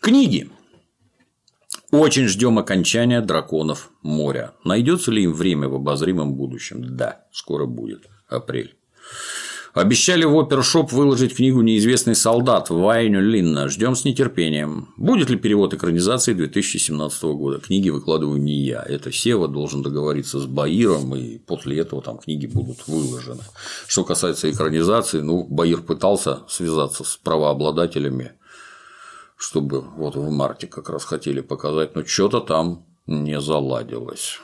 Книги. Очень ждем окончания «Драконов моря». Найдется ли им время в обозримом будущем? Да, скоро будет. Апрель. Обещали в Опершоп выложить книгу «Неизвестный солдат» Вайню Линна. Ждем с нетерпением. Будет ли перевод экранизации 2017 года? Книги выкладываю не я. Это Сева должен договориться с Баиром, и после этого там книги будут выложены. Что касается экранизации, Баир пытался связаться с правообладателями, чтобы вот в марте как раз хотели показать, но что-то там не заладилось.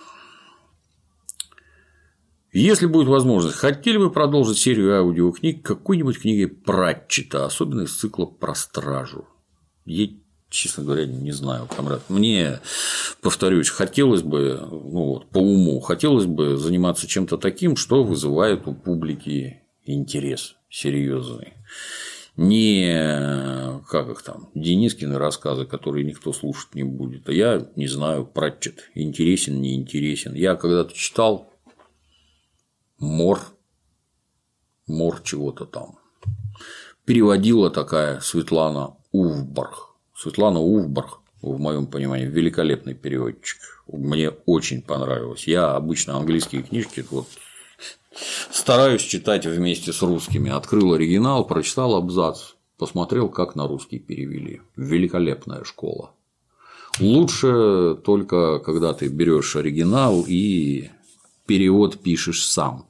Если будет возможность, хотели бы продолжить серию аудиокниг какой-нибудь книги Пратчета, особенно из цикла про стражу? Я, честно говоря, не знаю, комрад. Мне, повторюсь, хотелось бы, по уму, хотелось бы заниматься чем-то таким, что вызывает у публики интерес серьезный. Не как их там, Денискины рассказы, которые никто слушать не будет. А я не знаю, Пратчет интересен, не интересен. Я когда-то читал Мор чего-то там. Переводила такая Светлана Уфбарх. Светлана Уфбарх, в моем понимании, великолепный переводчик. Мне очень понравилось. Я обычно английские книжки стараюсь читать вместе с русскими. Открыл оригинал, прочитал абзац, посмотрел, как на русский перевели. Великолепная школа. Лучше только когда ты берешь оригинал и перевод пишешь сам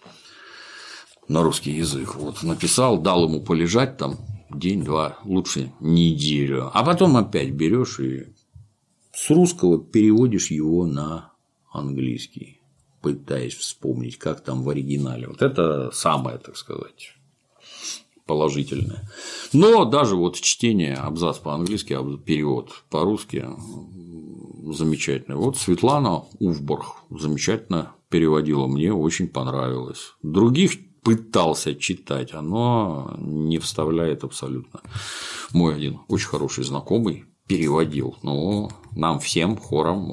на русский язык. Написал, дал ему полежать там день-два, лучше неделю, а потом опять берешь и с русского переводишь его на английский, пытаясь вспомнить, как там в оригинале. Это самое, так сказать, положительное. Но даже чтение, абзац по-английски, перевод по-русски замечательный. Светлана Уфборг замечательно переводила, мне очень понравилось. Других пытался читать, оно не вставляет абсолютно. Мой один очень хороший знакомый переводил, но нам всем хором,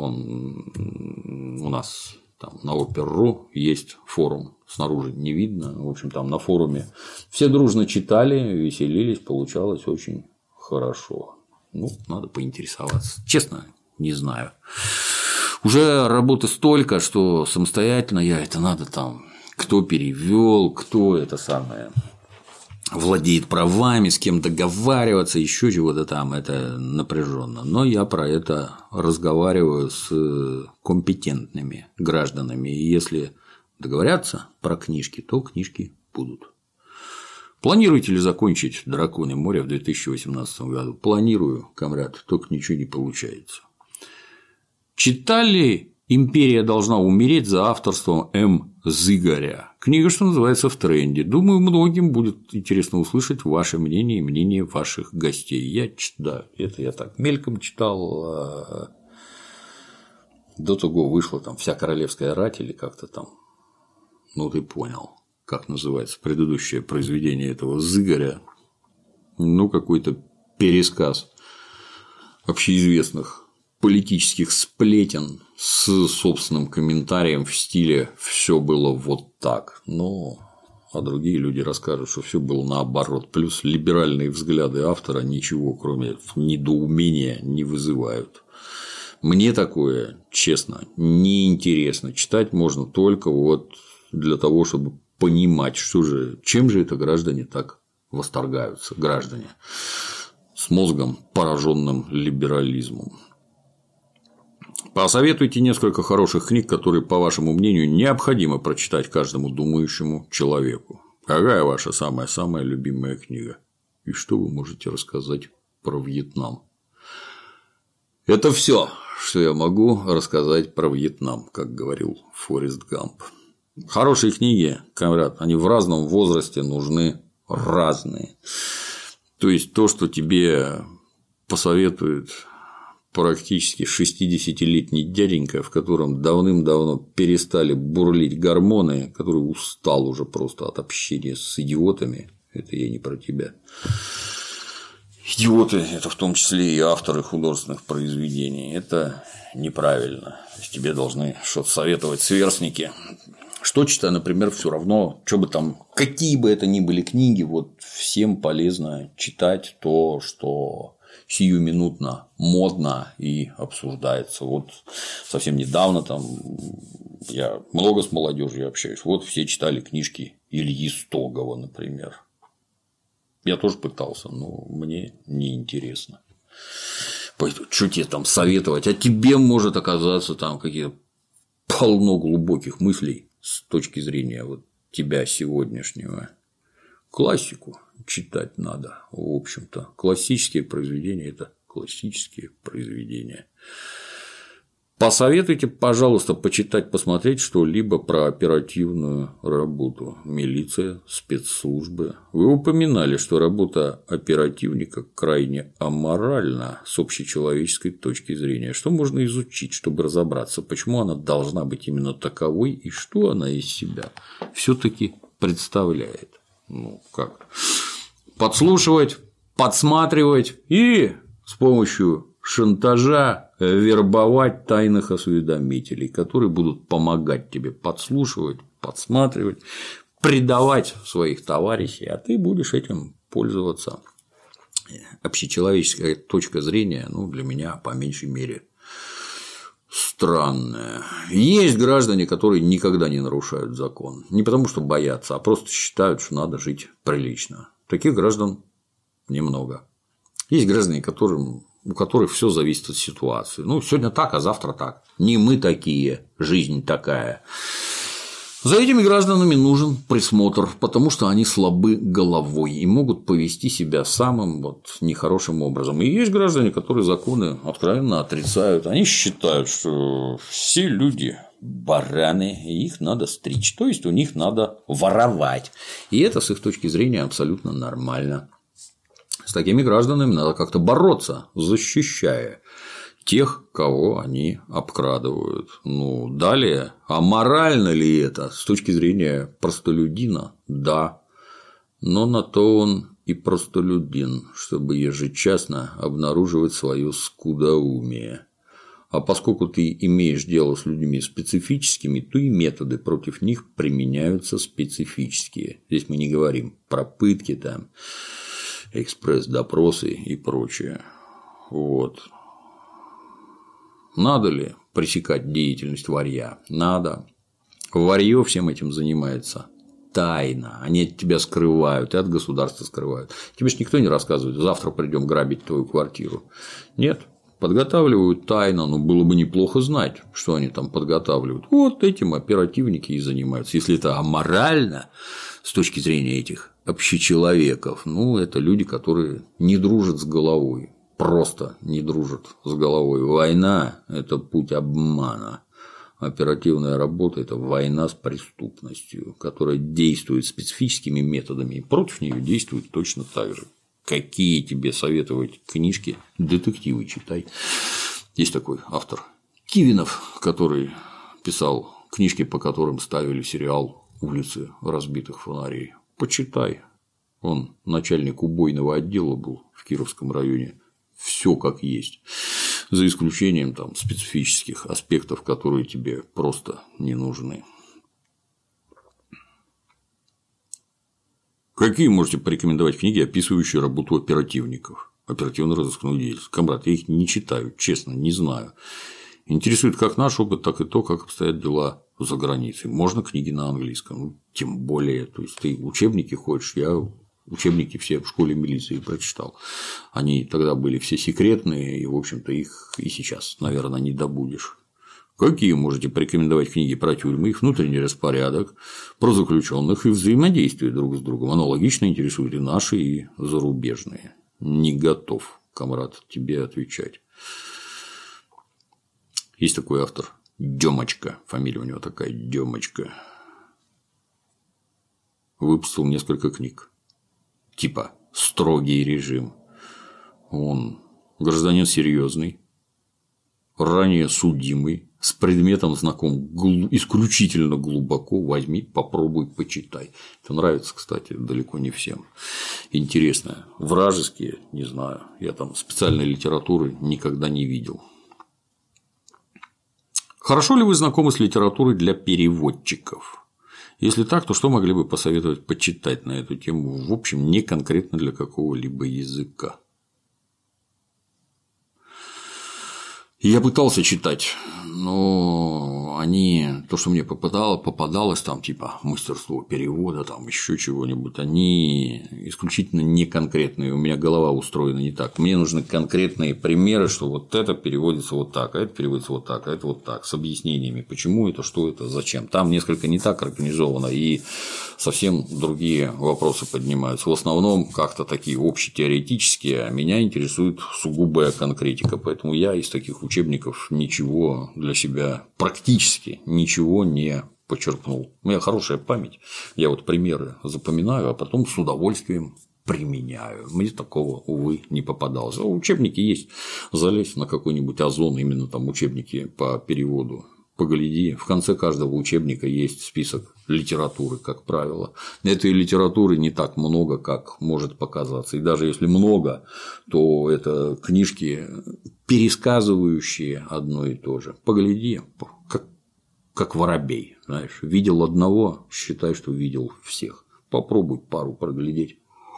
у нас там на Опер.ру есть форум, снаружи не видно, в общем, там на форуме все дружно читали, веселились, получалось очень хорошо. Надо поинтересоваться. Честно, не знаю. Уже работы столько, что самостоятельно надо там, кто перевел, кто это самое владеет правами, с кем договариваться, еще чего-то там, это напряженно. Но я про это разговариваю с компетентными гражданами. И если договорятся про книжки, то книжки будут. Планируете ли закончить «Драконы моря» в 2018 году? Планирую, комрад, только ничего не получается. Читали «Империя должна умереть» за авторством М. Зыгоря. Книга, что называется, в тренде. Думаю, многим будет интересно услышать ваше мнение и мнение ваших гостей. Это я так мельком читал. До того вышла там «Вся королевская рать» или как-то там. Ты понял, как называется предыдущее произведение этого Зыгоря. Какой-то пересказ общеизвестных политических сплетен с собственным комментарием в стиле «все было вот так». А другие люди расскажут, что все было наоборот. Плюс либеральные взгляды автора ничего, кроме недоумения, не вызывают. Мне такое, честно, неинтересно. Читать можно только для того, чтобы понимать, чем же это граждане так восторгаются. Граждане с мозгом, пораженным либерализмом. Посоветуйте несколько хороших книг, которые, по вашему мнению, необходимо прочитать каждому думающему человеку. Какая ваша самая-самая любимая книга? И что вы можете рассказать про Вьетнам? Это все, что я могу рассказать про Вьетнам, как говорил Форест Гамп. Хорошие книги, комрад, они в разном возрасте нужны разные. То есть то, что тебе посоветует практически 60-летний дяденька, в котором давным-давно перестали бурлить гормоны, который устал уже просто от общения с идиотами, это я не про тебя. Идиоты – это в том числе и авторы художественных произведений. Это неправильно. То есть тебе должны что-то советовать сверстники. Что читаю, например, все равно, что бы там, какие бы это ни были книги, всем полезно читать то, что сиюминутно модно и обсуждается. Вот совсем недавно там я много с молодежью общаюсь. Вот все читали книжки Ильи Стогова, например. Я тоже пытался, но мне неинтересно. Что тебе там советовать? А тебе может оказаться там какие-то полно глубоких мыслей с точки зрения вот тебя сегодняшнего. Классику читать надо, в общем-то. Классические произведения – это классические произведения. Посоветуйте, пожалуйста, почитать, посмотреть что-либо про оперативную работу. Милиция, спецслужбы. Вы упоминали, что работа оперативника крайне аморальна с общечеловеческой точки зрения. Что можно изучить, чтобы разобраться, почему она должна быть именно таковой и что она из себя все-таки представляет? Ну, как? Подслушивать, подсматривать и с помощью шантажа вербовать тайных осведомителей, которые будут помогать тебе подслушивать, подсматривать, предавать своих товарищей, а ты будешь этим пользоваться. Общечеловеческая точка зрения, ну, для меня, по меньшей мере, странная. Есть граждане, которые никогда не нарушают закон. Не потому, что боятся, а просто считают, что надо жить прилично. Таких граждан немного. Есть граждане, у которых все зависит от ситуации. Ну, сегодня так, а завтра так. Не мы такие, жизнь такая. За этими гражданами нужен присмотр, потому что они слабы головой и могут повести себя самым вот нехорошим образом. И есть граждане, которые законы откровенно отрицают. Они считают, что все люди бараны, и их надо стричь, то есть у них надо воровать. И это с их точки зрения абсолютно нормально. С такими гражданами надо как-то бороться, защищая тех, кого они обкрадывают. Ну, далее, а морально ли это с точки зрения простолюдина? Да, но на то он и простолюдин, чтобы ежечасно обнаруживать свое скудоумие. А поскольку ты имеешь дело с людьми специфическими, то и методы против них применяются специфические. Здесь мы не говорим про пытки, там, экспресс-допросы и прочее. Вот. Надо ли пресекать деятельность варья? Надо. Варьё всем этим занимается тайно. Они от тебя скрывают и от государства скрывают. Тебе же никто не рассказывает, завтра придем грабить твою квартиру. Нет. Подготавливают тайно, но было бы неплохо знать, что они там подготавливают. Вот этим оперативники и занимаются. Если это аморально с точки зрения этих общечеловеков, ну, это люди, которые не дружат с головой. Просто не дружат с головой. Война – это путь обмана. Оперативная работа – это война с преступностью, которая действует специфическими методами, и против нее действует точно так же. Какие тебе советовать книжки? Детективы читай. Есть такой автор Кивинов, который писал книжки, по которым ставили сериал «Улицы разбитых фонарей». Почитай. Он начальник убойного отдела был в Кировском районе. Все как есть. За исключением там специфических аспектов, которые тебе просто не нужны. Какие можете порекомендовать книги, описывающие работу оперативников? Оперативно-розыскную деятельность. Камрад, я их не читаю, честно, не знаю. Интересует как наш опыт, так и то, как обстоят дела за границей. Можно книги на английском, ну, тем более. То есть ты учебники хочешь, я учебники все в школе милиции прочитал. Они тогда были все секретные, и, в общем-то, их и сейчас, наверное, не добудешь. Какие можете порекомендовать книги про тюрьмы, их внутренний распорядок, про заключенных и взаимодействие друг с другом? Аналогично интересуют и наши, и зарубежные. Не готов, Камрад, тебе отвечать. Есть такой автор Демочка, фамилия у него такая Демочка. Выпустил несколько книг. Типа «Строгий режим». Он гражданин серьезный, ранее судимый, с предметом знаком исключительно глубоко. Возьми, попробуй, почитай. Это нравится, кстати, далеко не всем. Интересно. Вражеские, не знаю. Я там специальной литературы никогда не видел. Хорошо ли вы знакомы с литературой для переводчиков? Если так, то что могли бы посоветовать почитать на эту тему, в общем, не конкретно для какого-либо языка? Я пытался читать, но то, что мне попадалось, там, типа мастерство перевода, там еще чего-нибудь, они исключительно не конкретные. У меня голова устроена не так. Мне нужны конкретные примеры, что вот это переводится вот так, а это переводится вот так, а это вот так, с объяснениями, почему это, что это, зачем. Там несколько не так организовано, и совсем другие вопросы поднимаются. В основном как-то такие общетеоретические, а меня интересует сугубая конкретика, поэтому я из таких учебников ничего для себя, практически ничего не почерпнул. У меня хорошая память, я вот примеры запоминаю, а потом с удовольствием применяю. Мне такого, увы, не попадалось. А учебники есть, залезь на какой-нибудь Озон, именно там учебники по переводу. Погляди, в конце каждого учебника есть список литературы, как правило. Этой литературы не так много, как может показаться. И даже если много, то это книжки, пересказывающие одно и то же. Погляди, как воробей, знаешь, видел одного, считай, что видел всех. Попробуй пару проглядеть.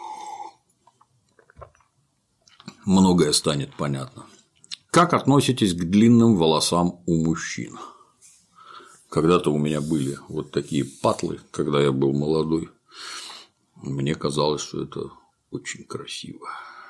Многое станет понятно. Как относитесь к длинным волосам у мужчин? Когда-то у меня были вот такие патлы, когда я был молодой. Мне казалось, что это очень красиво.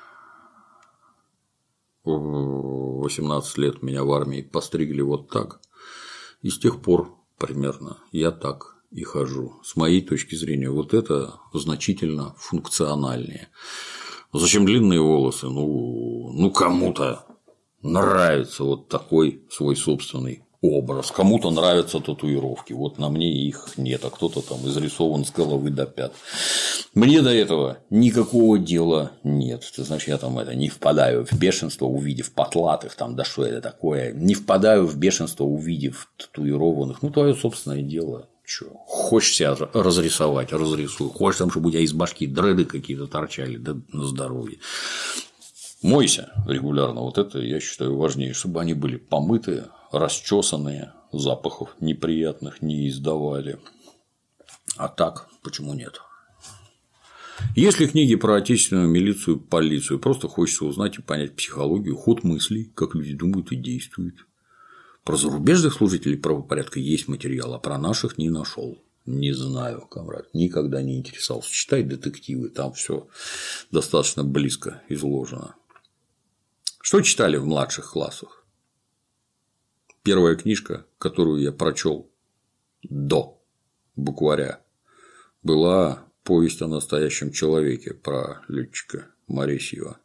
В 18 лет меня в армии постригли вот так. И с тех пор примерно я так и хожу. С моей точки зрения, вот это значительно функциональнее. Зачем длинные волосы? Ну кому-то нравится вот такой свой собственный образ, кому-то нравятся татуировки, вот на мне их нет, а кто-то там изрисован с головы до пят. Мне до этого никакого дела нет. Ты знаешь, я там не впадаю в бешенство, увидев потлатых, там, да что это такое, не впадаю в бешенство, увидев татуированных. Твое собственное дело. Чё? Хочешь себя разрисовать, разрисуй. Хочешь там, чтобы у тебя из башки дреды какие-то торчали, да на здоровье. Мойся регулярно, вот это я считаю важнее, чтобы они были помытые, расчесанные, запахов неприятных не издавали. А так, почему нет? Есть ли книги про отечественную милицию, полицию? Просто хочется узнать и понять психологию, ход мыслей, как люди думают и действуют. Про зарубежных служителей правопорядка есть материал, а про наших не нашел. Не знаю, комрад, никогда не интересовался. Читай детективы, там все достаточно близко изложено. Что читали в младших классах? Первая книжка, которую я прочел до букваря, была повесть о настоящем человеке про летчика Моресьева.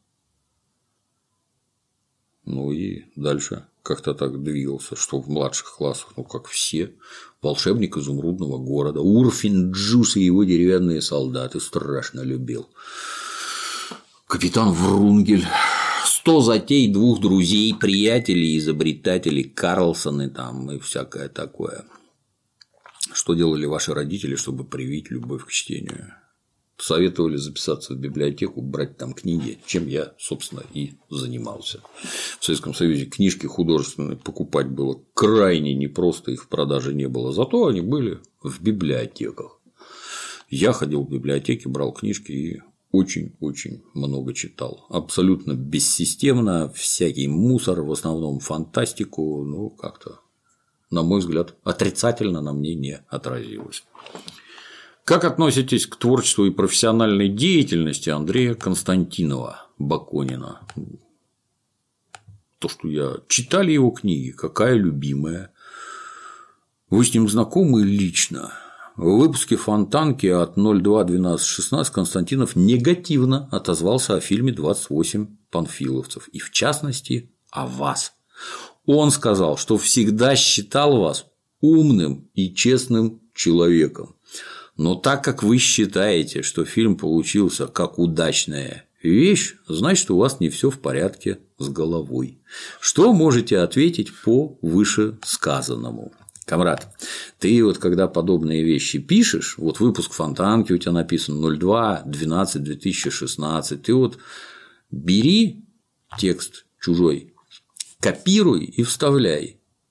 И дальше как-то так двигался, что в младших классах, как все, волшебник изумрудного города, Урфин Джюс и его деревянные солдаты страшно любил. Капитан Врунгель. 100 затей двух друзей, приятелей, изобретателей, Карлсоны там и всякое такое. Что делали ваши родители, чтобы привить любовь к чтению? Советовали записаться в библиотеку, брать там книги, чем я, собственно, и занимался. В Советском Союзе книжки художественные покупать было крайне непросто, их в продаже не было, зато они были в библиотеках. Я ходил в библиотеки, брал книжки и очень-очень много читал. Абсолютно бессистемно, всякий мусор, в основном фантастику, как-то, на мой взгляд, отрицательно на мне не отразилось. Как относитесь к творчеству и профессиональной деятельности Андрея Константинова Баконина? То, что я читали его книги, какая любимая. Вы с ним знакомы лично? В выпуске «Фонтанки» от 02.12.16 Константинов негативно отозвался о фильме «28 панфиловцев» и, в частности, о вас. Он сказал, что всегда считал вас умным и честным человеком. Но так как вы считаете, что фильм получился как удачная вещь, значит, у вас не все в порядке с головой. Что можете ответить по вышесказанному? Камрад, ты когда подобные вещи пишешь, выпуск «Фонтанки» у тебя написан 02.12.2016, ты бери текст чужой, копируй и вставляй.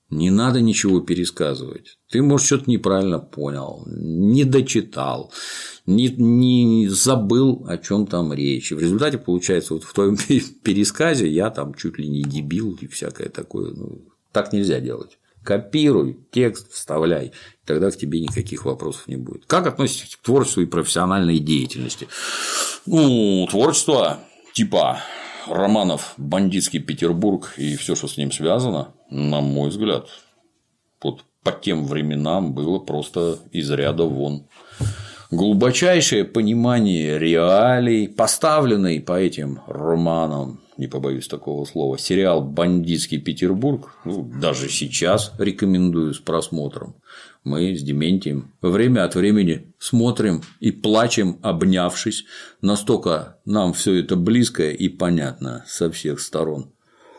Не надо ничего пересказывать. Ты, может, что-то неправильно понял, не дочитал, не забыл, о чем там речь. И в результате, получается, вот в твоем пересказе я там чуть ли не дебил и всякое такое. Ну, так нельзя делать. Копируй, текст вставляй, тогда к тебе никаких вопросов не будет. Как относитесь к творчеству и профессиональной деятельности? Ну, творчество типа романов «Бандитский Петербург» и все, что с ним связано, на мой взгляд, вот по тем временам было просто из ряда вон. Глубочайшее понимание реалий, поставленный по этим романам, не побоюсь такого слова, сериал «Бандитский Петербург», ну, даже сейчас рекомендую с просмотром. Мы с Дементием время от времени смотрим и плачем, обнявшись, настолько нам все это близко и понятно со всех сторон.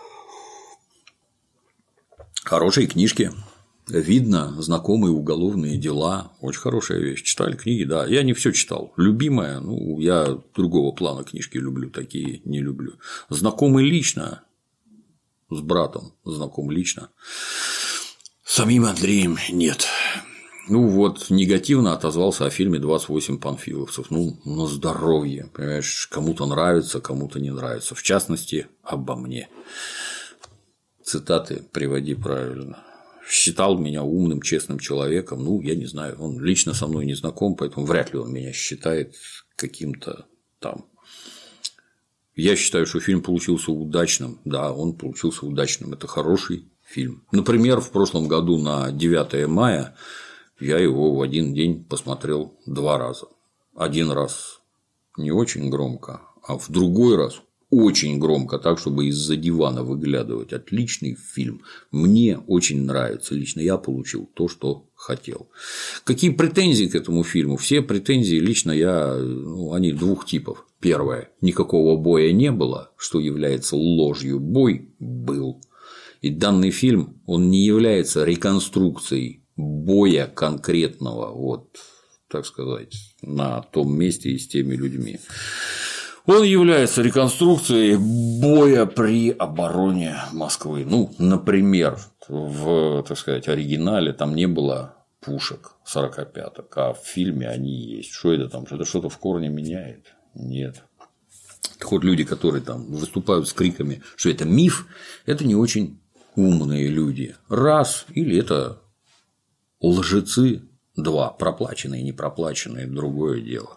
Хорошие книжки. Видно знакомые уголовные дела. Очень хорошая вещь. Читали книги, да. Я не все читал. Любимая, ну, я другого плана книжки люблю, такие не люблю. Знакомый лично, с братом знаком лично. С самим Андреем нет. Ну вот, негативно отозвался о фильме «28 панфиловцев». Ну, на здоровье. Понимаешь, кому-то нравится, кому-то не нравится. В частности, обо мне. Цитаты приводи правильно. Считал меня умным, честным человеком. Ну, я не знаю, он лично со мной не знаком, поэтому вряд ли он меня считает каким-то там. Я считаю, что фильм получился удачным. Да, он получился удачным. Это хороший фильм. Например, в прошлом году на 9 мая я его в один день посмотрел 2 раза. Один раз не очень громко, а в другой раз очень громко, так, чтобы из-за дивана выглядывать. Отличный фильм. Мне очень нравится. Лично я получил то, что хотел. Какие претензии к этому фильму? Все претензии лично они 2 типов. Первое. Никакого боя не было, что является ложью. Бой был. И данный фильм, он не является реконструкцией боя конкретного, вот, так сказать, на том месте и с теми людьми. Он является реконструкцией боя при обороне Москвы. Ну, например, в, так сказать, оригинале там не было пушек 45-ок, а в фильме они есть. Что это там? Это что-то в корне меняет? Нет. Так вот, люди, которые там выступают с криками, что это миф, это не очень умные люди. Раз, или это лжецы. 2, проплаченные и непроплаченные, другое дело.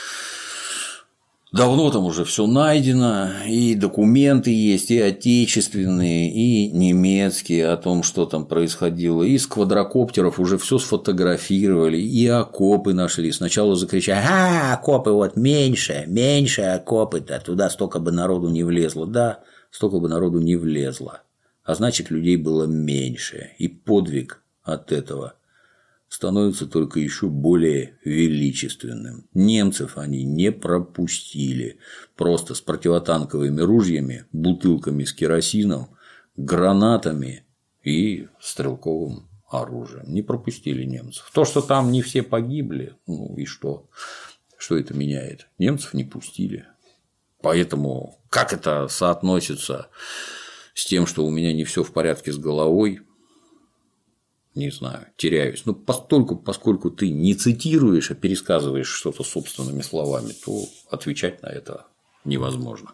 Давно там уже все найдено, и документы есть, и отечественные, и немецкие о том, что там происходило, и с квадрокоптеров уже все сфотографировали, и окопы нашли. Сначала закричали: окопы вот меньше окопы-то, туда столько бы народу не влезло. Да, столько бы народу не влезло, а значит, людей было меньше, и подвиг от этого становится только еще более величественным. Немцев они не пропустили. Просто с противотанковыми ружьями, бутылками с керосином, гранатами и стрелковым оружием. Не пропустили немцев. То, что там не все погибли, ну и что? Что это меняет? Немцев не пустили. Поэтому как это соотносится с тем, что у меня не все в порядке с головой? Не знаю, теряюсь. Но поскольку ты не цитируешь, а пересказываешь что-то собственными словами, то отвечать на это невозможно.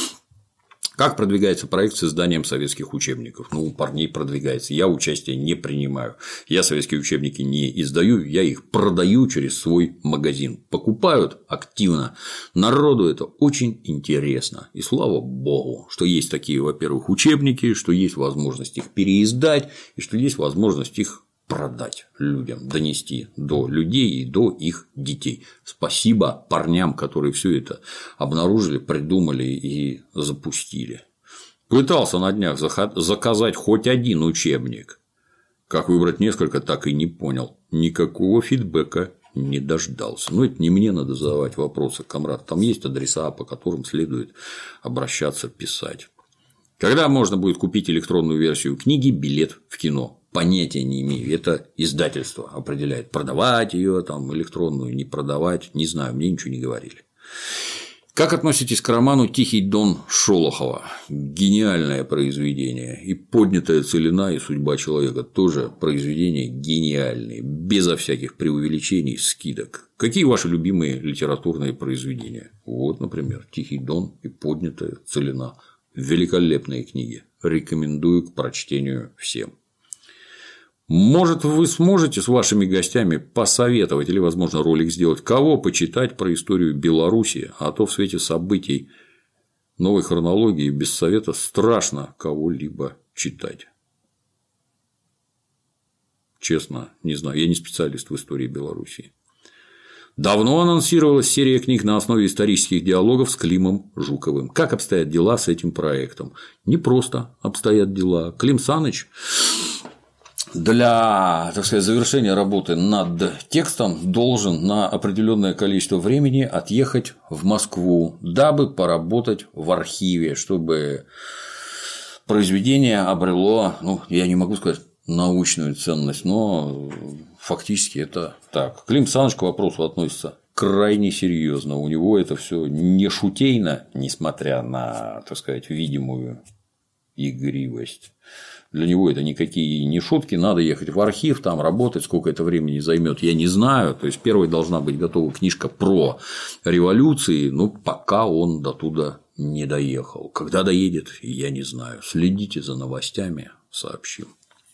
Как продвигается проект с изданием советских учебников? Ну, у парней продвигается. Я участия не принимаю. Я советские учебники не издаю, я их продаю через свой магазин. Покупают активно. Народу это очень интересно. И слава богу, что есть такие, во-первых, учебники, что есть возможность их переиздать, и что есть возможность их продать людям, донести до людей и до их детей. Спасибо парням, которые все это обнаружили, придумали и запустили. Пытался на днях заказать хоть один учебник. Как выбрать несколько, так и не понял. Никакого фидбэка не дождался. Но это не мне надо задавать вопросы, комрад. Там есть адреса, по которым следует обращаться, писать. Когда можно будет купить электронную версию книги «Билет в кино»? Понятия не имею. Это издательство определяет, продавать ее там электронную, не продавать. Не знаю, мне ничего не говорили. Как относитесь к роману «Тихий Дон» Шолохова? Гениальное произведение. И «Поднятая целина» и «Судьба человека» тоже произведения гениальные, безо всяких преувеличений, скидок. Какие ваши любимые литературные произведения? Вот, например, «Тихий Дон» и «Поднятая целина». Великолепные книги. Рекомендую к прочтению всем. Может, вы сможете с вашими гостями посоветовать или, возможно, ролик сделать, кого почитать про историю Беларуси, а то в свете событий новой хронологии без совета страшно кого-либо читать. Честно, не знаю, я не специалист в истории Беларуси. Давно анонсировалась серия книг на основе исторических диалогов с Климом Жуковым. Как обстоят дела с этим проектом? Не просто обстоят дела. Клим Саныч для, так сказать, завершения работы над текстом должен на определенное количество времени отъехать в Москву, дабы поработать в архиве, чтобы произведение обрело, я не могу сказать научную ценность, но фактически это так. Клим Саныч к вопросу относится крайне серьезно. У него это все не шутейно, несмотря на, так сказать, видимую игривость. Для него это никакие не шутки, надо ехать в архив, там работать, сколько это времени займет, я не знаю. То есть, первой должна быть готова книжка про революции, но пока он до туда не доехал. Когда доедет, я не знаю. Следите за новостями, сообщим.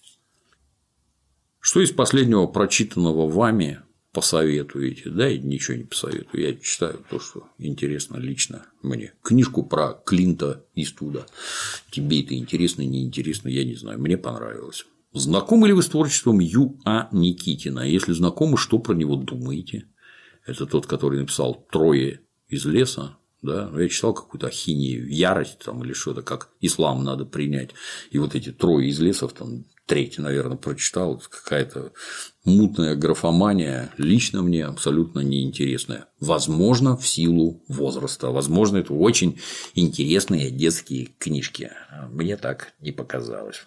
Что из последнего прочитанного вами посоветуете? Да, я ничего не посоветую. Я читаю то, что интересно лично мне. Книжку про Клинта Иствуда. Тебе это интересно, неинтересно, я не знаю. Мне понравилось. Знакомы ли вы с творчеством Ю.А. Никитина? Если знакомы, что про него думаете? Это тот, который написал «Трое из леса». Да? Я читал какую-то ахинею, ярость там, или что-то, как ислам надо принять. И вот эти «Трое из лесов», там, третий, наверное, прочитал, это какая-то мутная графомания, лично мне абсолютно неинтересная. Возможно, в силу возраста. Возможно, это очень интересные детские книжки. Мне так не показалось.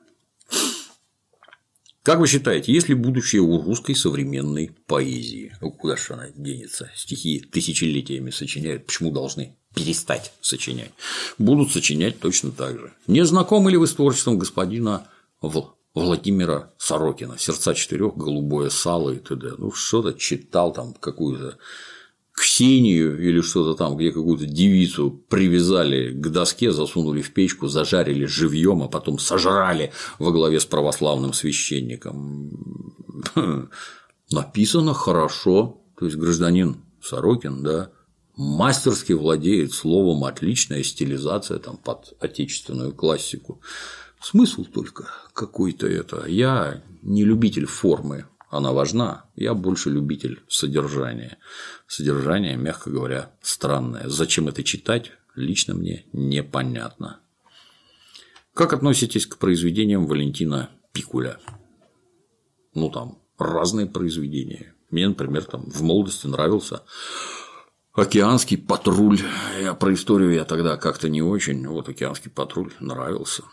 Как вы считаете, есть ли будущее у русской современной поэзии? Куда же она денется? Стихи тысячелетиями сочиняют. Почему должны перестать сочинять? Будут сочинять точно так же. Не знакомы ли вы с творчеством господина Владимира Сорокина? «Сердца четырех», «Голубое сало» и т.д. Что-то читал там, какую-то Ксению или что-то там, где какую-то девицу привязали к доске, засунули в печку, зажарили живьем, а потом сожрали во главе с православным священником. Написано хорошо. То есть гражданин Сорокин, да, мастерски владеет словом, отличная стилизация там, под отечественную классику. Смысл только какой-то это. Я не любитель формы, она важна. Я больше любитель содержания. Содержание, мягко говоря, странное. Зачем это читать, лично мне непонятно. Как относитесь к произведениям Валентина Пикуля? Там разные произведения. Мне, например, там в молодости нравился «Океанский патруль». Про историю я тогда как-то не очень. Вот «Океанский патруль» нравился.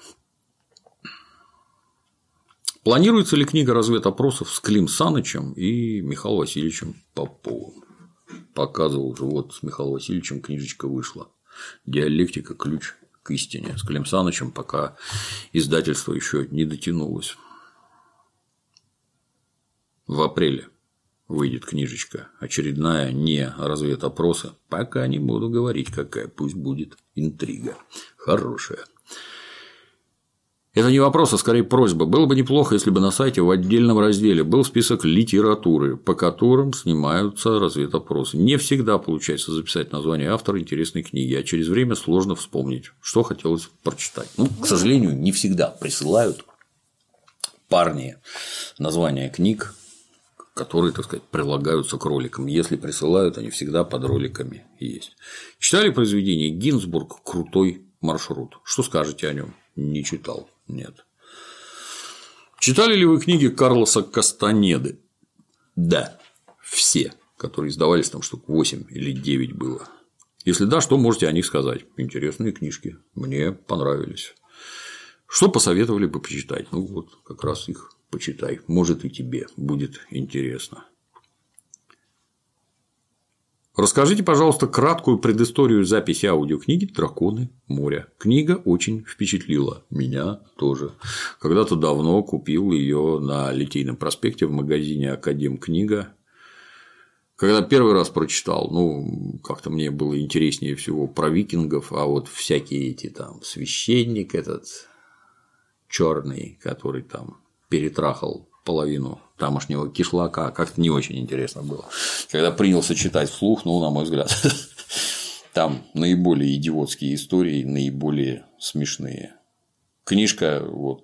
Планируется ли книга разведопросов с Клим Санычем и Михаилом Васильевичем Поповым? Показывал же, вот с Михаилом Васильевичем книжечка вышла. «Диалектика. Ключ к истине». С Клим Санычем пока издательство еще не дотянулось. В апреле выйдет книжечка очередная, не разведопросы. Пока не буду говорить, какая, пусть будет интрига. Хорошая. Это не вопрос, а скорее просьба. Было бы неплохо, если бы на сайте в отдельном разделе был список литературы, по которым снимаются разведопросы. Не всегда получается записать название автора интересной книги, а через время сложно вспомнить, что хотелось прочитать. К сожалению, не всегда присылают парни названия книг, которые, так сказать, прилагаются к роликам. Если присылают, они всегда под роликами есть. Читали произведение «Гинзбург. Крутой маршрут»? Что скажете о нем? Не читал. Нет. Читали ли вы книги Карлоса Кастанеды? Да. Все, которые издавались там штук 8 или 9 было. Если да, что можете о них сказать? Интересные книжки. Мне понравились. Что посоветовали бы почитать? Вот как раз их почитай. Может, и тебе будет интересно. Расскажите, пожалуйста, краткую предысторию записи аудиокниги «Драконы моря». Книга очень впечатлила меня тоже. Когда-то давно купил ее на Литейном проспекте в магазине «Академкнига». Когда первый раз прочитал, как-то мне было интереснее всего про викингов, а вот всякие эти там священник этот черный, который там перетрахал половину тамошнего кишлака, как-то не очень интересно было. Когда принялся читать вслух, на мой взгляд, там наиболее идиотские истории, наиболее смешные. Книжка,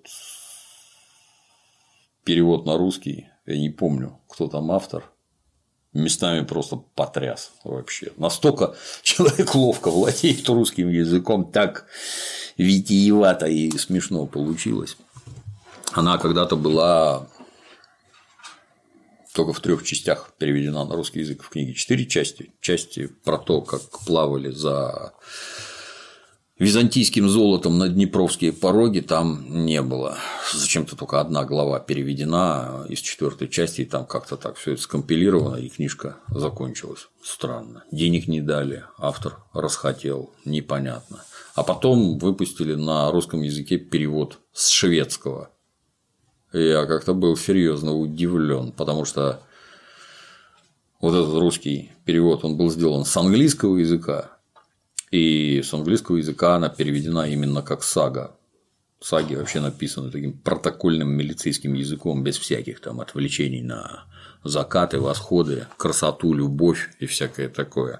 перевод на русский, я не помню, кто там автор, местами просто потряс вообще. Настолько человек ловко владеет русским языком, так витиевато и смешно получилось. Она когда-то была только в 3 частях переведена на русский язык в книге. 4 части. Части про то, как плавали за византийским золотом на Днепровские пороги, там не было. Зачем-то только 1 глава переведена из 4 части, и там как-то так все это скомпилировано, и книжка закончилась. Странно. Денег не дали, автор расхотел, непонятно. А потом выпустили на русском языке перевод с шведского. Я как-то был серьезно удивлен, потому что вот этот русский перевод, он был сделан с английского языка, и с английского языка она переведена именно как сага. Саги вообще написаны таким протокольным милицейским языком, без всяких там отвлечений на закаты, восходы, красоту, любовь и всякое такое.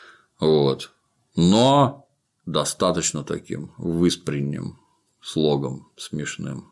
Но достаточно таким выспренним слогом смешным.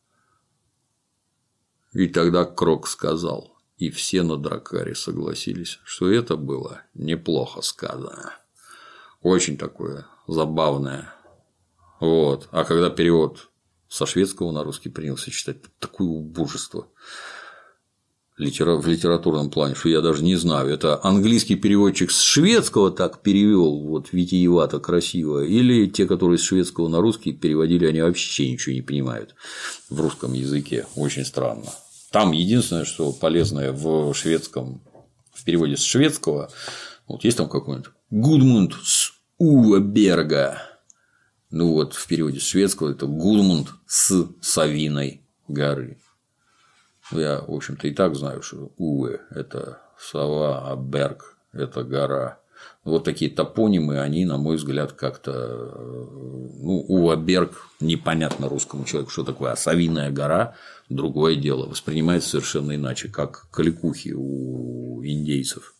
И тогда Крок сказал, и все на Дракаре согласились, что это было неплохо сказано. Очень такое забавное. А когда перевод со шведского на русский принялся читать, такое убожество в литературном плане, что я даже не знаю, это английский переводчик с шведского так перевел витиевато, красиво, или те, которые с шведского на русский переводили, они вообще ничего не понимают в русском языке. Очень странно. Там единственное, что полезное в шведском, в переводе с шведского, есть там какой-нибудь Гудмунд с Уаберга. В переводе с шведского это Гудмунд с Савиной горы. Я, в общем-то, и так знаю, что Уэ – это сова, а Берг – это гора. Такие топонимы, они, на мой взгляд, как-то… Уаберг непонятно русскому человеку, что такое, а Савиная гора – другое дело, воспринимается совершенно иначе, как кликухи у индейцев.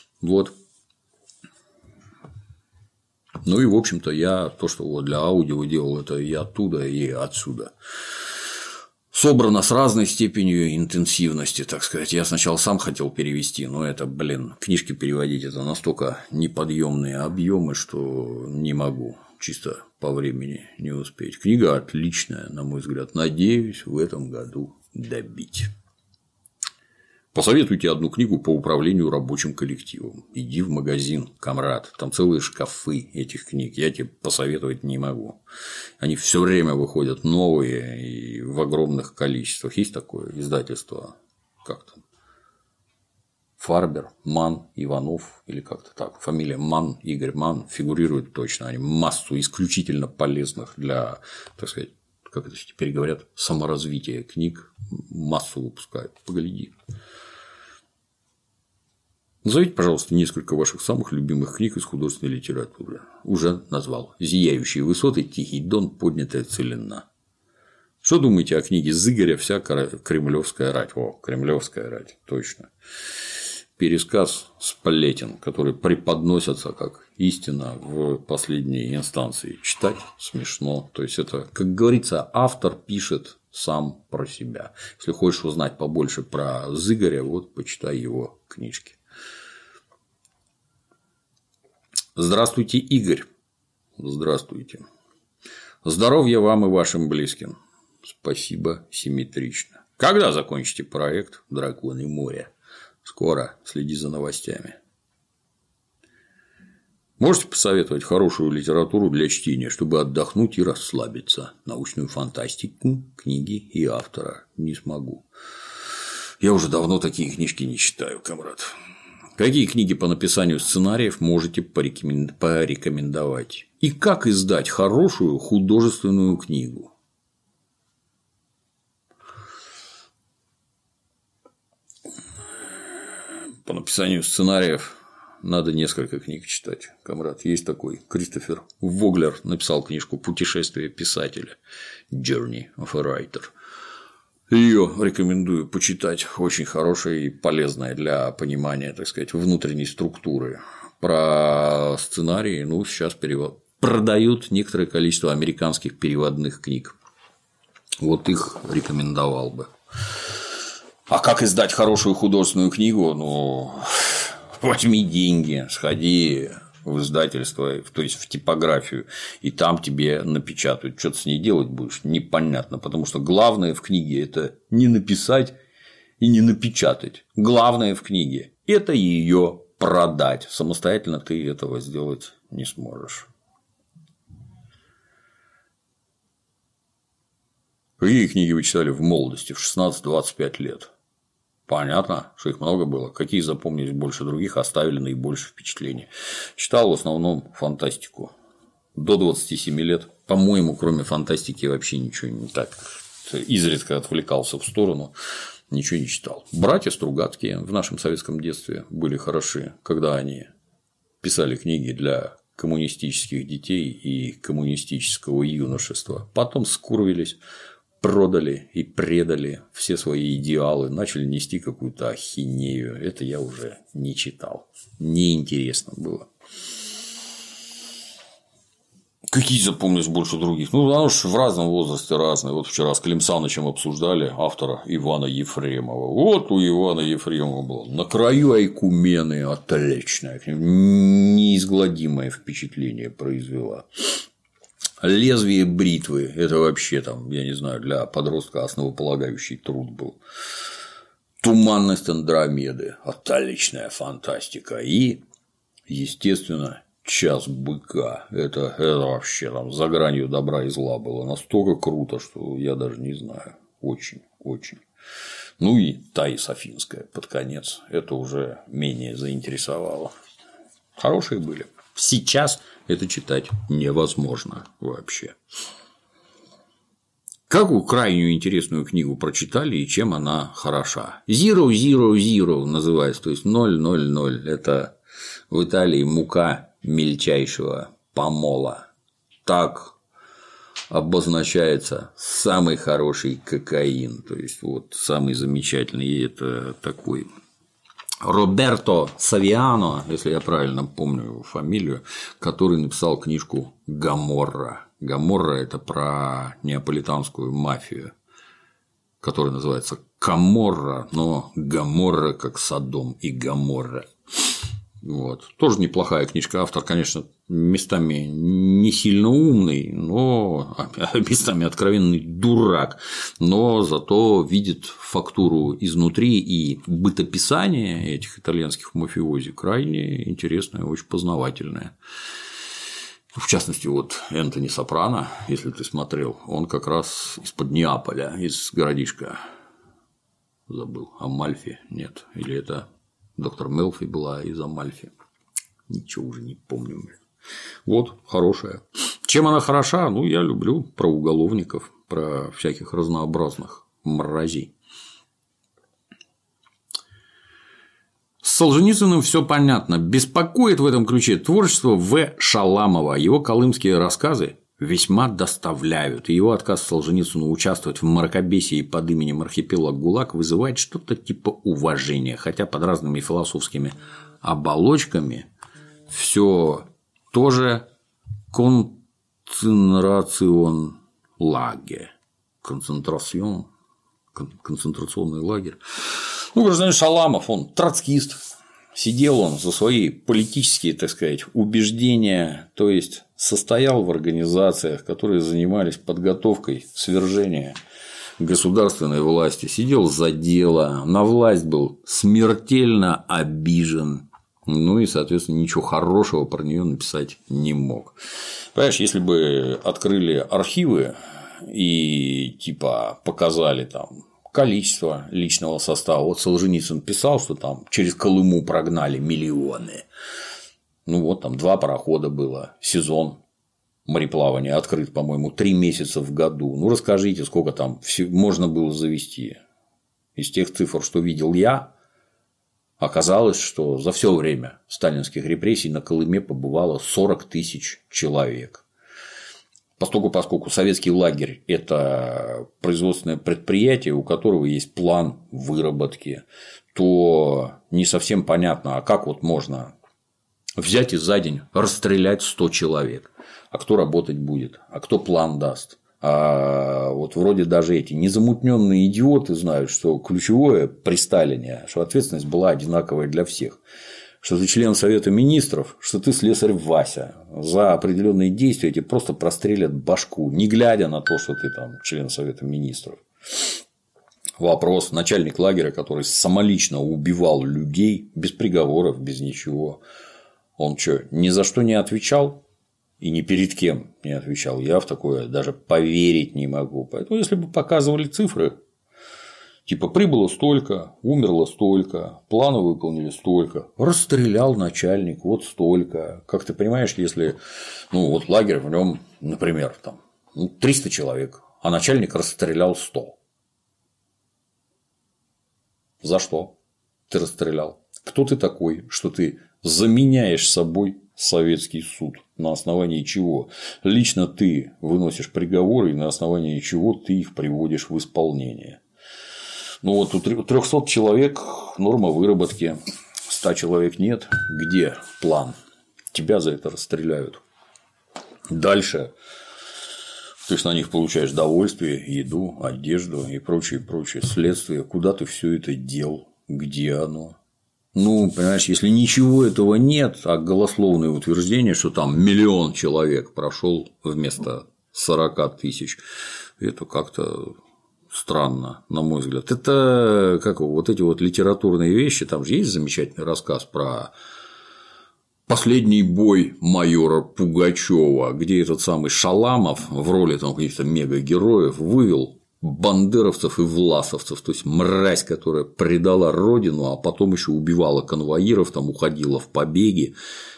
И, в общем-то, я то, что для аудио делал, это и оттуда, и отсюда. Собрано с разной степенью интенсивности, так сказать. Я сначала сам хотел перевести, но это, книжки переводить – это настолько неподъемные объемы, что не могу. Чисто по времени не успеть. Книга отличная, на мой взгляд. Надеюсь, в этом году добить. Посоветуйте одну книгу по управлению рабочим коллективом. Иди в магазин, комрад. Там целые шкафы этих книг. Я тебе посоветовать не могу. Они все время выходят новые и в огромных количествах. Есть такое издательство, как там? Фарбер, Ман, Иванов или как-то так. Фамилия Ман, Игорь Ман фигурирует точно. Они массу исключительно полезных для, так сказать, как это теперь говорят, саморазвития книг. Массу выпускают. Погляди. Назовите, пожалуйста, несколько ваших самых любимых книг из художественной литературы. Уже назвал. «Зияющие высоты», «Тихий дон», «Поднятая целина». Что думаете о книге Зыгоря «Вся кремлевская рать»? Кремлевская рать, точно. Пересказ сплетен, которые преподносятся как истина в последней инстанции. Читать смешно. То есть, это, как говорится, автор пишет сам про себя. Если хочешь узнать побольше про Зыгоря, почитай его книжки. Здравствуйте, Игорь. Здравствуйте. Здоровья вам и вашим близким. Спасибо, симметрично. Когда закончите проект «Драконы моря»? Скоро. Следи за новостями. Можете посоветовать хорошую литературу для чтения, чтобы отдохнуть и расслабиться? Научную фантастику, книги и автора не смогу. Я уже давно такие книжки не читаю, комрад. Какие книги по написанию сценариев можете порекомендовать? И как издать хорошую художественную книгу? По написанию сценариев надо несколько книг читать, комрад. Есть такой Кристофер Воглер, написал книжку «Путешествие писателя» Journey of a Writer. Ее рекомендую почитать, очень хорошая и полезная для понимания, так сказать, внутренней структуры. Про сценарии, сейчас продают некоторое количество американских переводных книг. Вот их рекомендовал бы. А как издать хорошую художественную книгу? Возьми деньги, сходи в издательство, то есть в типографию, и там тебе напечатают. Что ты с ней делать будешь, непонятно, потому что главное в книге – это не написать и не напечатать. Главное в книге – это ее продать. Самостоятельно ты этого сделать не сможешь. Какие книги вы читали в молодости, в 16-25 лет? Понятно, что их много было. Какие запомнились больше других, оставили наибольшее впечатление. Читал в основном фантастику. До 27 лет, по-моему, кроме фантастики вообще ничего не так. Изредка отвлекался в сторону, ничего не читал. Братья Стругацкие в нашем советском детстве были хороши, когда они писали книги для коммунистических детей и коммунистического юношества. Потом скурвились, продали и предали все свои идеалы, начали нести какую-то ахинею. Это я уже не читал. Неинтересно было. Какие запомнились больше других? Оно же в разном возрасте разные. Вот вчера с Клим Санычем обсуждали автора Ивана Ефремова. Вот у Ивана Ефремова было «На краю Айкумены», отличная, неизгладимое впечатление произвела. «Лезвие бритвы» – это вообще там, я не знаю, для подростка основополагающий труд был. «Туманность Андромеды» – отличная фантастика. И, естественно, «Час быка» – это вообще там за гранью добра и зла было настолько круто, что я даже не знаю. Очень. И «Таис Афинская» под конец. Это уже менее заинтересовало. Хорошие были. Сейчас это читать невозможно вообще. Какую крайнюю интересную книгу прочитали и чем она хороша? Zero называется, то есть 000. Это в Италии мука мельчайшего помола. Так обозначается самый хороший кокаин, то есть вот самый замечательный. И это такой Роберто Савиано, если я правильно помню его фамилию, который написал книжку «Гоморра». «Гоморра» – это про неаполитанскую мафию, которая называется «Каморра», но «Гоморра» как Содом и Гоморра. Вот. Тоже неплохая книжка. Автор, конечно, местами не сильно умный, но местами откровенный дурак, но зато видит фактуру изнутри, и бытописание этих итальянских мафиози крайне интересное, очень познавательное. В частности, вот Энтони Сопрано, если ты смотрел, он как раз из-под Неаполя, из городишка, забыл, Амальфи, нет, или это доктор Мелфи была из Амальфи. Ничего уже не помню. Вот, хорошая. Чем она хороша? Я люблю про уголовников, про всяких разнообразных мразей. С Солженицыным все понятно. Беспокоит в этом ключе творчество В. Шаламова. Его колымские рассказы весьма доставляют. И его отказ Солженицыну участвовать в мракобесии под именем «Архипелаг ГУЛАГ» вызывает что-то типа уважения, хотя под разными философскими оболочками все тоже концентрационный лагерь. Концентрационный лагерь. Гражданин Шаламов, он троцкист. Сидел он за свои политические, так сказать, убеждения, то есть состоял в организациях, которые занимались подготовкой свержения государственной власти, сидел за дело, на власть был смертельно обижен, и, соответственно, ничего хорошего про нее написать не мог. Понимаешь, если бы открыли архивы и показали там количество личного состава. Вот Солженицын писал, что там через Колыму прогнали миллионы. Ну вот там 2 парохода было, сезон мореплавания открыт, по-моему, 3 месяца в году. Ну расскажите, сколько там можно было завести. Из тех цифр, что видел я, оказалось, что за все время сталинских репрессий на Колыме побывало 40 тысяч человек. Поскольку советский лагерь – это производственное предприятие, у которого есть план выработки, то не совсем понятно, а как вот можно взять и за день расстрелять 100 человек, а кто работать будет, а кто план даст. А вот вроде даже эти незамутненные идиоты знают, что ключевое при Сталине, что ответственность была одинаковая для всех. Что ты член Совета Министров, что ты слесарь Вася. За определенные действия тебе просто прострелят башку, не глядя на то, что ты там член Совета Министров. Вопрос: начальник лагеря, который самолично убивал людей без приговоров, без ничего, он что, ни за что не отвечал? И ни перед кем не отвечал. Я в такое даже поверить не могу. Поэтому, если бы показывали цифры, типа прибыло столько, умерло столько, планы выполнили столько, расстрелял начальник вот столько. Как ты понимаешь, если вот лагерь, в нем, например, там 300 человек, а начальник расстрелял 100. За что ты расстрелял? Кто ты такой, что ты заменяешь собой советский суд? На основании чего? Лично ты выносишь приговоры, и на основании чего ты их приводишь в исполнение. Ну вот у 300 человек норма выработки, 100 человек нет. Где план? Тебя за это расстреляют. Дальше ты ж на них получаешь довольствие, еду, одежду и прочее, прочее. Следствие. Куда ты все это дел? Где оно? Ну, понимаешь, если ничего этого нет, а голословное утверждение, что там 1 миллион человек прошел вместо 40 тысяч, это как-то странно, на мой взгляд. Это как вот эти вот литературные вещи, там же есть замечательный рассказ про последний бой майора Пугачева, где этот самый Шаламов в роли там каких-то мегагероев вывел бандеровцев и власовцев, то есть мразь, которая предала родину, а потом еще убивала конвоиров, там уходила в побеги.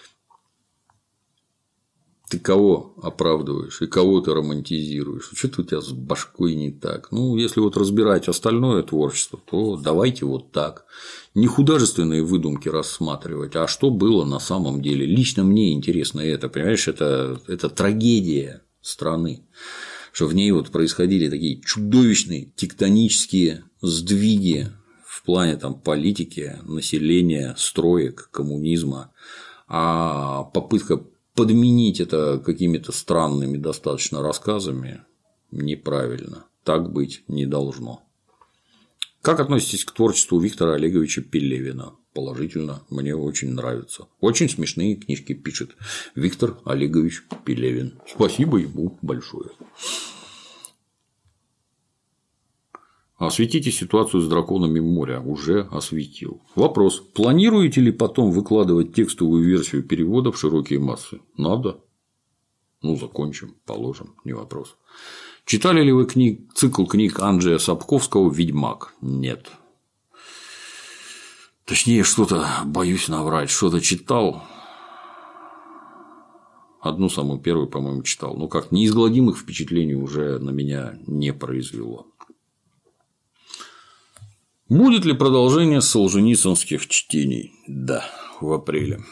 Ты кого оправдываешь и кого ты романтизируешь? Что-то у тебя с башкой не так. Ну, если вот разбирать остальное творчество, то давайте вот так. Не художественные выдумки рассматривать, а что было на самом деле. Лично мне интересно это, понимаешь, это трагедия страны, что в ней вот происходили такие чудовищные тектонические сдвиги в плане там политики, населения, строек, коммунизма, а попытка подменить это какими-то странными достаточно рассказами неправильно. Так быть не должно. Как относитесь к творчеству Виктора Олеговича Пелевина? Положительно, мне очень нравится. Очень смешные книжки пишет Виктор Олегович Пелевин. Спасибо ему большое. Осветите ситуацию с драконами моря. Уже осветил. Вопрос. Планируете ли потом выкладывать текстовую версию перевода в широкие массы? Надо. Ну, закончим, положим, не вопрос. Читали ли вы цикл книг Анджея Сапковского «Ведьмак»? Нет. Точнее, что-то, боюсь наврать, что-то читал. Одну самую первую, по-моему, читал. Но как неизгладимых впечатлений уже на меня не произвело. Будет ли продолжение солженицынских чтений? Да, в апреле.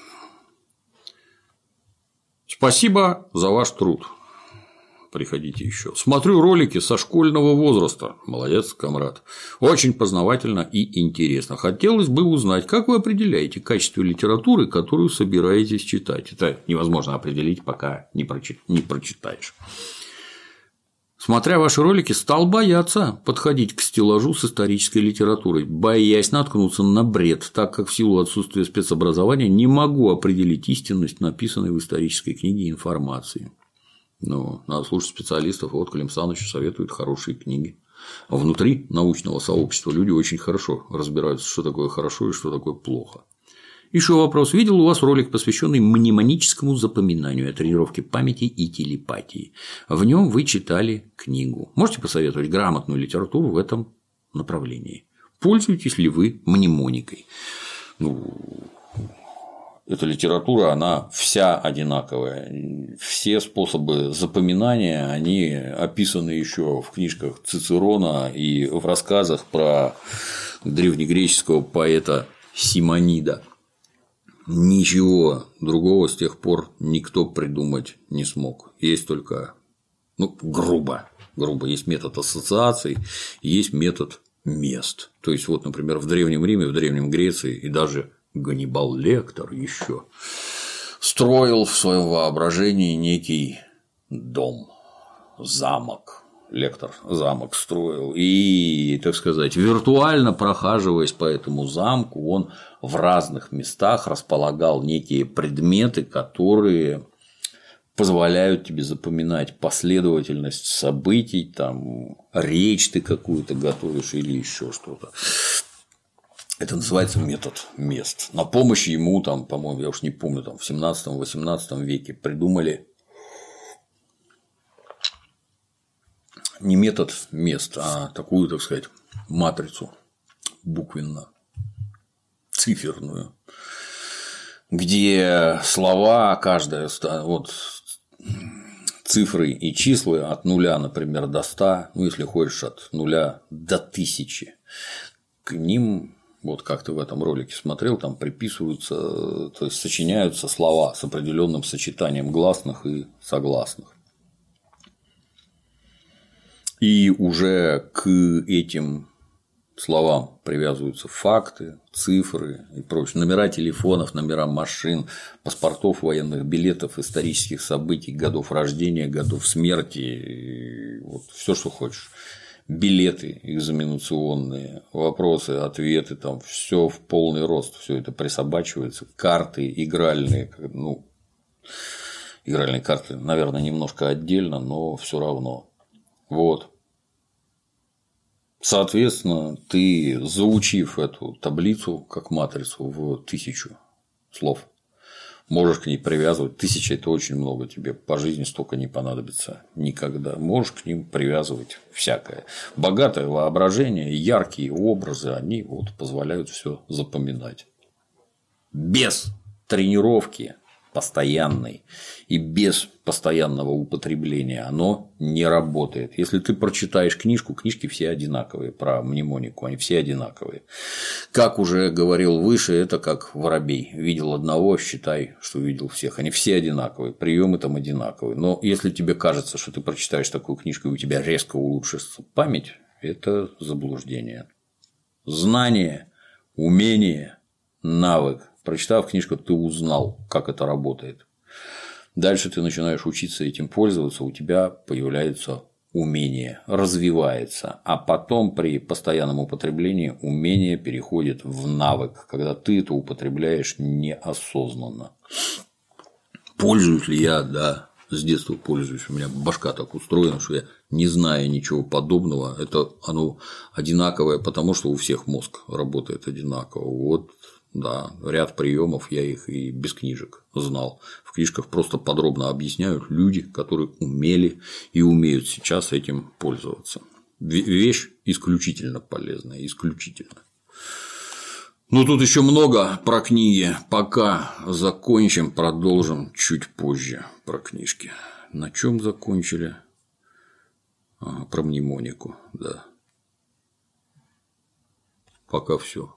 Спасибо за ваш труд. Приходите еще. Смотрю ролики со школьного возраста. Молодец, комрад. Очень познавательно и интересно. Хотелось бы узнать, как вы определяете качество литературы, которую собираетесь читать. Это невозможно определить, пока не прочитаешь. Смотря ваши ролики, стал бояться подходить к стеллажу с исторической литературой, боясь наткнуться на бред, так как в силу отсутствия спецобразования не могу определить истинность написанной в исторической книге информации. Ну, надо слушать специалистов. Вот Клим Саныч советует хорошие книги. А внутри научного сообщества люди очень хорошо разбираются, что такое хорошо и что такое плохо. Еще вопрос. Видел у вас ролик, посвященный мнемоническому запоминанию, тренировке памяти и телепатии. В нем вы читали книгу. Можете посоветовать грамотную литературу в этом направлении. Пользуетесь ли вы мнемоникой? Эта литература, она вся одинаковая. Все способы запоминания, они описаны еще в книжках Цицерона и в рассказах про древнегреческого поэта Симонида. Ничего другого с тех пор никто придумать не смог. Есть только, грубо. Есть метод ассоциаций, есть метод мест. То есть, вот, например, в Древнем Риме, в Древнем Греции и даже Ганнибал Лектор еще строил в своем воображении некий дом, замок. Лектор замок строил. И, так сказать, виртуально прохаживаясь по этому замку, он в разных местах располагал некие предметы, которые позволяют тебе запоминать последовательность событий, там, речь ты какую-то готовишь или еще что-то. Это называется метод мест. На помощь ему, там, по-моему, я уж не помню, там, в 17-18 веке придумали не метод мест, а такую, так сказать, матрицу буквенно-циферную, где слова каждая, вот цифры и числа от 0, например, до 100, если хочешь, от 0 до 1000, к ним, вот как ты в этом ролике смотрел, там приписываются, то есть сочиняются слова с определенным сочетанием гласных и согласных. И уже к этим словам привязываются факты, цифры и прочее, номера телефонов, номера машин, паспортов, военных билетов, исторических событий, годов рождения, годов смерти, вот все, что хочешь. Билеты экзаменационные, вопросы, ответы, там все в полный рост, все это присобачивается, карты игральные, игральные карты, наверное, немножко отдельно, но все равно. Вот. Соответственно, ты, заучив эту таблицу как матрицу в 1000 слов, можешь к ней привязывать. 1000 – это очень много, тебе по жизни столько не понадобится никогда. Можешь к ним привязывать всякое. Богатое воображение, яркие образы, они вот позволяют все запоминать. Без тренировки постоянной и без постоянного употребления оно не работает. Если ты прочитаешь книжку, книжки все одинаковые про мнемонику, они все одинаковые. Как уже говорил выше, это как воробей. Видел одного, считай, что видел всех. Они все одинаковые, приемы там одинаковые. Но если тебе кажется, что ты прочитаешь такую книжку и у тебя резко улучшится память, это заблуждение. Знание, умение, навык. Прочитав книжку, ты узнал, как это работает. Дальше ты начинаешь учиться этим пользоваться, у тебя появляется умение, развивается, а потом при постоянном употреблении умение переходит в навык, когда ты это употребляешь неосознанно. Пользуюсь ли я? Да, с детства пользуюсь. У меня башка так устроена, что я, не зная ничего подобного, это оно одинаковое, потому что у всех мозг работает одинаково. Вот. Да, ряд приемов я их и без книжек знал. В книжках просто подробно объясняют люди, которые умели и умеют сейчас этим пользоваться. Вещь исключительно полезная, исключительно. Но тут еще много про книги. Пока закончим, продолжим чуть позже про книжки. На чем закончили? Про мнемонику, да. Пока все.